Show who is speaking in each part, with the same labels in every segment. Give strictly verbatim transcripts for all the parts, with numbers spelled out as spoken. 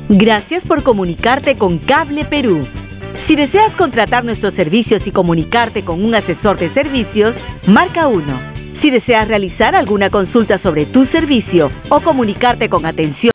Speaker 1: Gracias por comunicarte con Cable Perú. Si deseas contratar nuestros servicios y comunicarte con un asesor de servicios, marca uno. Si deseas realizar alguna consulta sobre tu servicio o comunicarte con atención,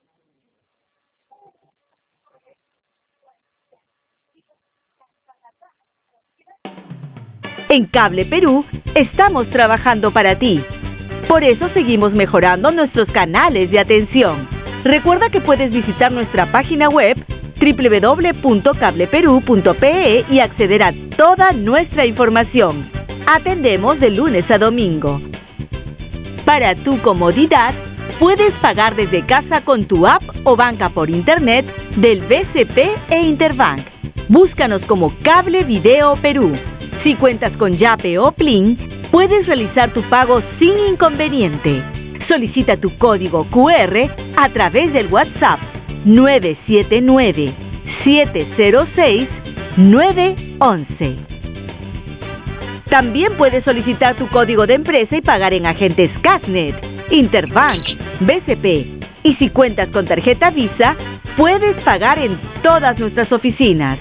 Speaker 1: en Cable Perú estamos trabajando para ti. Por eso seguimos mejorando nuestros canales de atención. Recuerda que puedes visitar nuestra página web doble u doble u doble u punto cable perú punto pe e y acceder a toda nuestra información. Atendemos de lunes a domingo. Para tu comodidad, puedes pagar desde casa con tu app o banca por internet del B C P e Interbank. Búscanos como Cable Video Perú. Si cuentas con Yape o Plin, puedes realizar tu pago sin inconveniente. Solicita tu código cu erre a través del WhatsApp nueve siete nueve, siete cero seis, nueve once. También puedes solicitar tu código de empresa y pagar en agentes Casnet, Interbank, B C P. Y si cuentas con tarjeta Visa, puedes pagar en todas nuestras oficinas.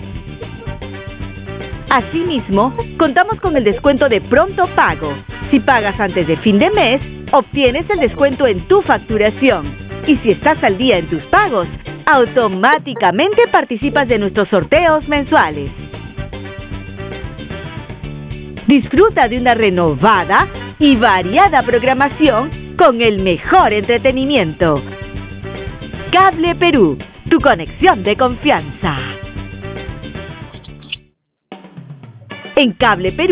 Speaker 1: Asimismo, contamos con el descuento de pronto pago. Si pagas antes de fin de mes, obtienes el descuento en tu facturación. Y si estás al día en tus pagos, automáticamente participas de nuestros sorteos mensuales. Disfruta de una renovada y variada programación con el mejor entretenimiento. Cable Perú, tu conexión de confianza. En Cable Perú